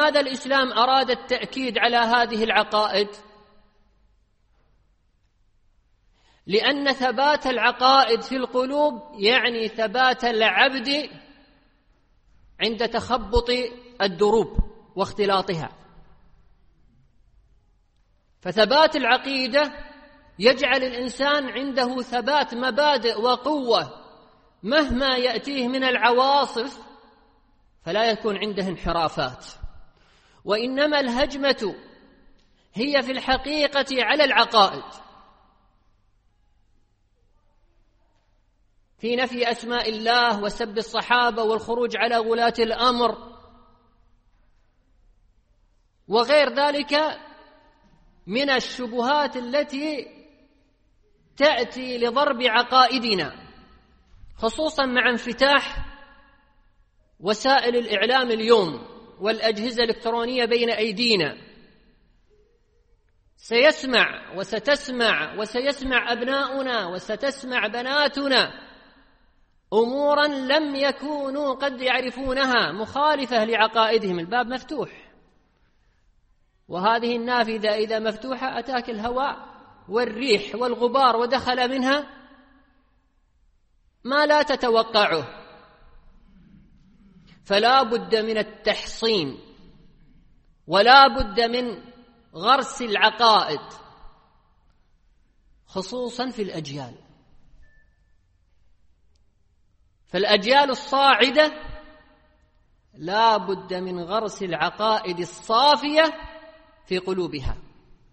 لماذا الإسلام أراد التأكيد على هذه العقائد؟ لأن ثبات العقائد في القلوب يعني ثبات العبد عند تخبط الدروب واختلاطها. فثبات العقيدة يجعل الإنسان عنده ثبات مبادئ وقوة، مهما يأتيه من العواصف فلا يكون عنده انحرافات. وإنما الهجمة هي في الحقيقة على العقائد، في نفي أسماء الله وسب الصحابة والخروج على ولاة الأمر وغير ذلك من الشبهات التي تأتي لضرب عقائدنا، خصوصا مع انفتاح وسائل الإعلام اليوم والأجهزة الإلكترونية بين أيدينا. سيسمع وستسمع وسيسمع أبناؤنا وستسمع بناتنا أمورا لم يكونوا قد يعرفونها مخالفة لعقائدهم. الباب مفتوح، وهذه النافذة إذا مفتوحة أتاك الهواء والريح والغبار ودخل منها ما لا تتوقعه. فلا بد من التحصين ولا بد من غرس العقائد، خصوصا في الأجيال. فالأجيال الصاعدة لا بد من غرس العقائد الصافية في قلوبها.